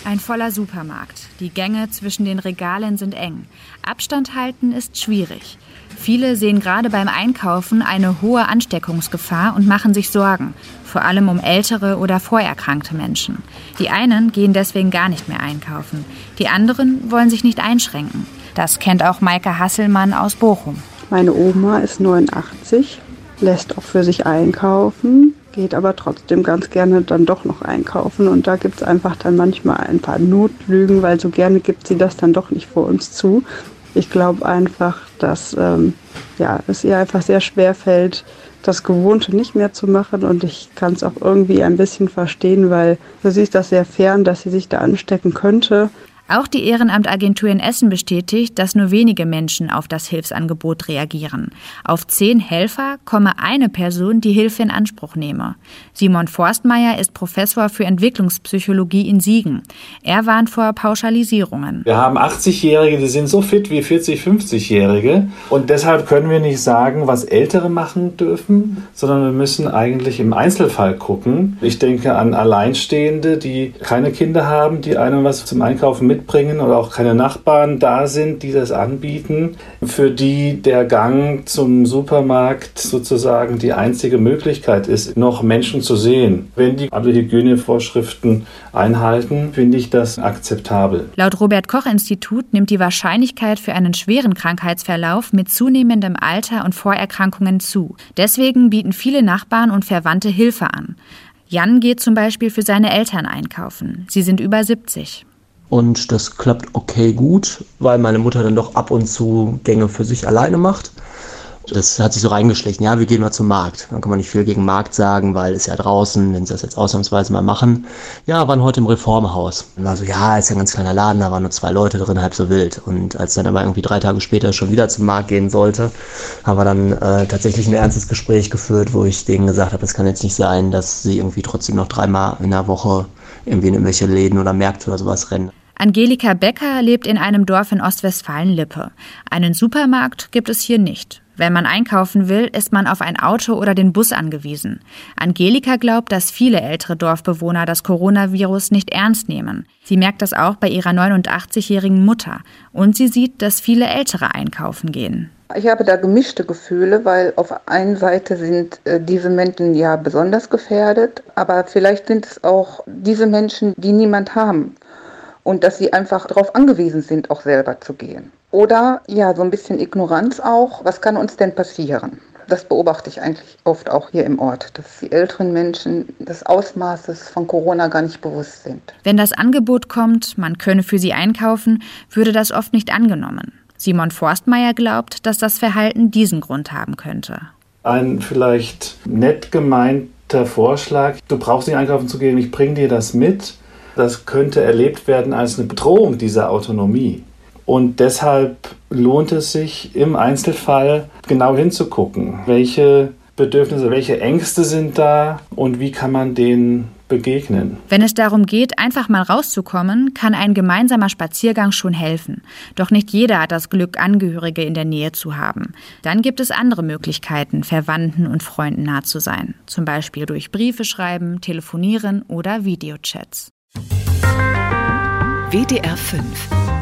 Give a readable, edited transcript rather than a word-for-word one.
Ein voller Supermarkt. Die Gänge zwischen den Regalen sind eng. Abstand halten ist schwierig. Viele sehen gerade beim Einkaufen eine hohe Ansteckungsgefahr und machen sich Sorgen. Vor allem um ältere oder vorerkrankte Menschen. Die einen gehen deswegen gar nicht mehr einkaufen. Die anderen wollen sich nicht einschränken. Das kennt auch Maike Hasselmann aus Bochum. Meine Oma ist 89, lässt auch für sich einkaufen, geht aber trotzdem ganz gerne dann doch noch einkaufen. Und da gibt es einfach dann manchmal ein paar Notlügen, weil so gerne gibt sie das dann doch nicht vor uns zu. Ich glaube einfach, dass es ihr einfach sehr schwer fällt, das Gewohnte nicht mehr zu machen. Und ich kann es auch irgendwie ein bisschen verstehen, weil für sie ist das sehr fern, dass sie sich da anstecken könnte. Auch die Ehrenamtagentur in Essen bestätigt, dass nur wenige Menschen auf das Hilfsangebot reagieren. Auf 10 Helfer komme eine Person, die Hilfe in Anspruch nehme. Simon Forstmeier ist Professor für Entwicklungspsychologie in Siegen. Er warnt vor Pauschalisierungen. Wir haben 80-Jährige, die sind so fit wie 40-, 50-Jährige. Und deshalb können wir nicht sagen, was Ältere machen dürfen, sondern wir müssen eigentlich im Einzelfall gucken. Ich denke an Alleinstehende, die keine Kinder haben, die einem was zum Einkaufen mitbringen oder auch keine Nachbarn da sind, die das anbieten, für die der Gang zum Supermarkt sozusagen die einzige Möglichkeit ist, noch Menschen zu sehen. Wenn die alle Hygienevorschriften einhalten, finde ich das akzeptabel. Laut Robert-Koch-Institut nimmt die Wahrscheinlichkeit für einen schweren Krankheitsverlauf mit zunehmendem Alter und Vorerkrankungen zu. Deswegen bieten viele Nachbarn und Verwandte Hilfe an. Jan geht zum Beispiel für seine Eltern einkaufen. Sie sind über 70. Und das klappt okay gut, weil meine Mutter dann doch ab und zu Gänge für sich alleine macht. Das hat sich so reingeschlichen. Ja, wir gehen mal zum Markt. Dann kann man nicht viel gegen Markt sagen, weil es ja draußen, wenn sie das jetzt ausnahmsweise mal machen. Ja, waren heute im Reformhaus. Dann war so, ja, ist ja ein ganz kleiner Laden, da waren nur 2 Leute drin, halb so wild. Und als dann aber irgendwie 3 Tage später schon wieder zum Markt gehen sollte, haben wir dann tatsächlich ein ernstes Gespräch geführt, wo ich denen gesagt habe, es kann jetzt nicht sein, dass sie irgendwie trotzdem noch 3-mal in der Woche irgendwie in irgendwelche Läden oder Märkte oder sowas rennen. Angelika Becker lebt in einem Dorf in Ostwestfalen-Lippe. Einen Supermarkt gibt es hier nicht. Wenn man einkaufen will, ist man auf ein Auto oder den Bus angewiesen. Angelika glaubt, dass viele ältere Dorfbewohner das Coronavirus nicht ernst nehmen. Sie merkt das auch bei ihrer 89-jährigen Mutter. Und sie sieht, dass viele Ältere einkaufen gehen. Ich habe da gemischte Gefühle, weil auf der einen Seite sind diese Menschen ja besonders gefährdet, aber vielleicht sind es auch diese Menschen, die niemand haben und dass sie einfach darauf angewiesen sind, auch selber zu gehen. Oder ja, so ein bisschen Ignoranz auch. Was kann uns denn passieren? Das beobachte ich eigentlich oft auch hier im Ort, dass die älteren Menschen des Ausmaßes von Corona gar nicht bewusst sind. Wenn das Angebot kommt, man könne für sie einkaufen, würde das oft nicht angenommen. Simon Forstmeier glaubt, dass das Verhalten diesen Grund haben könnte. Ein vielleicht nett gemeinter Vorschlag, du brauchst nicht einkaufen zu gehen, ich bringe dir das mit. Das könnte erlebt werden als eine Bedrohung dieser Autonomie. Und deshalb lohnt es sich im Einzelfall genau hinzugucken, welche Bedürfnisse, welche Ängste sind da und wie kann man denen begegnen. Wenn es darum geht, einfach mal rauszukommen, kann ein gemeinsamer Spaziergang schon helfen. Doch nicht jeder hat das Glück, Angehörige in der Nähe zu haben. Dann gibt es andere Möglichkeiten, Verwandten und Freunden nah zu sein. Zum Beispiel durch Briefe schreiben, telefonieren oder Videochats. WDR 5